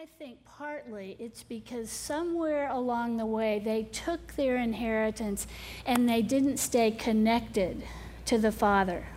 I think partly it's because somewhere along the way they took their inheritance and they didn't stay connected to the Father.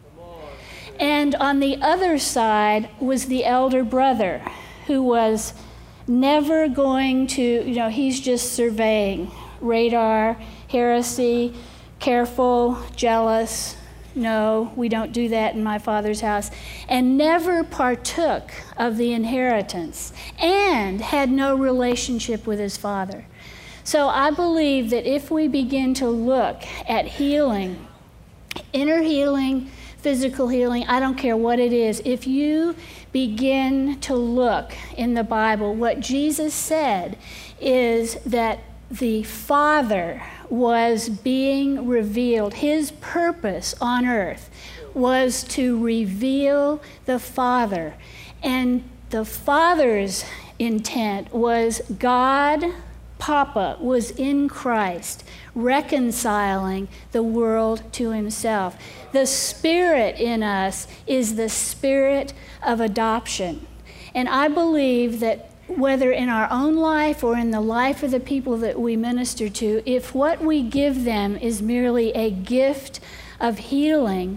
And on the other side was the elder brother who was never going to, he's just surveying. Radar, heresy, careful, jealous. No, we don't do that in my Father's house. And never partook of the inheritance and had no relationship with his Father. So I believe that if we begin to look at healing, inner healing, physical healing, I don't care what it is, if you begin to look in the Bible, what Jesus said is that the Father was being revealed. His purpose on earth was to reveal the Father. And the Father's intent was God, Papa, was in Christ, reconciling the world to himself. The Spirit in us is the spirit of adoption. And I believe that whether in our own life or in the life of the people that we minister to, if what we give them is merely a gift of healing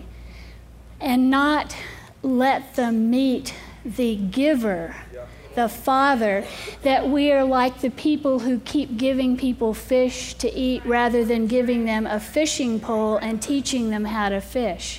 and not let them meet the giver, the Father, that we are like the people who keep giving people fish to eat rather than giving them a fishing pole and teaching them how to fish.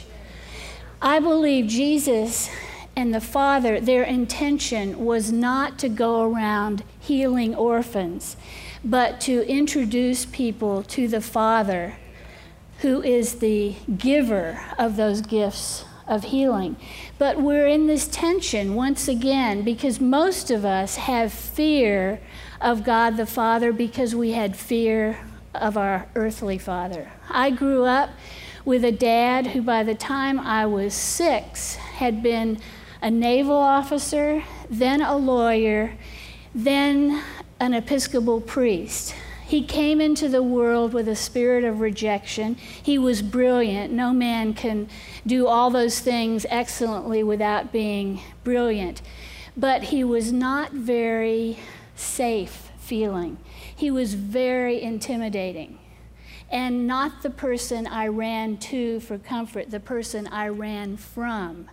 I believe Jesus and the Father, their intention was not to go around healing orphans, but to introduce people to the Father, who is the giver of those gifts of healing. But we're in this tension once again because most of us have fear of God the Father because we had fear of our earthly father. I grew up with a dad who by the time I was 6 had been a naval officer, then a lawyer, then an Episcopal priest. He came into the world with a spirit of rejection. He was brilliant. No man can do all those things excellently without being brilliant. But he was not very safe feeling. He was very intimidating. And not the person I ran to for comfort, the person I ran from.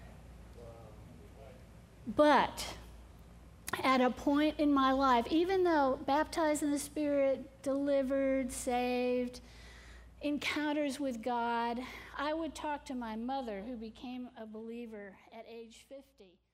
But at a point in my life, even though baptized in the Spirit, delivered, saved, encounters with God, I would talk to my mother, who became a believer at age 50.